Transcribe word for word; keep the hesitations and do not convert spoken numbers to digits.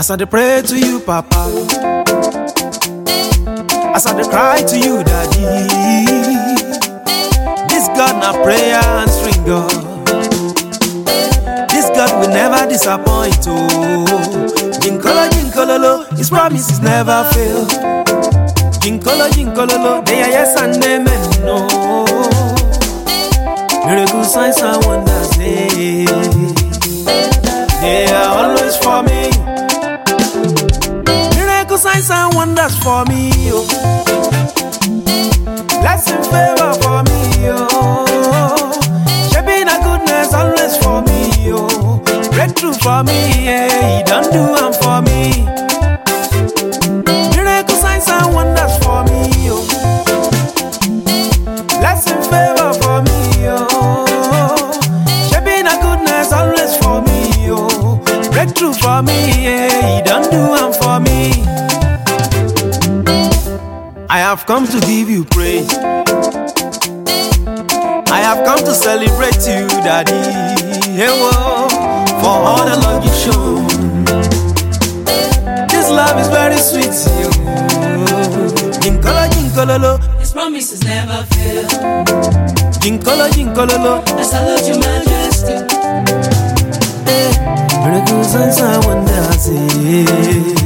As I dey pray to you, Papa. As I dey cry to you, Daddy. This God na prayer and string God. This God will never disappoint. Oh, Jinkolo, Jinkololo, His promises never fail. Jinkolo, Jinkololo, they are yes and amen. No, miracle signs and wonders, they, they are always for me. Miracle signs and wonders for me. Oh, blessing favor for me. Oh, shaping a goodness always for me. Oh, breakthrough for me. Yeah, He don't do them for me. Miracle signs and wonders for me. Oh, blessing favor for me. Oh, shaping a goodness always for me. Oh, breakthrough for me. Yeah, He don't do them for me. I have come to give you praise. I have come to celebrate you, Daddy. Hey, whoa, for all the love you've shown. This love is very sweet, yo. Jinkolo, Jinkololo, His promises never fail. Jinkolo, Jinkololo, I salute your majesty. hey, miracles and wonders, hey.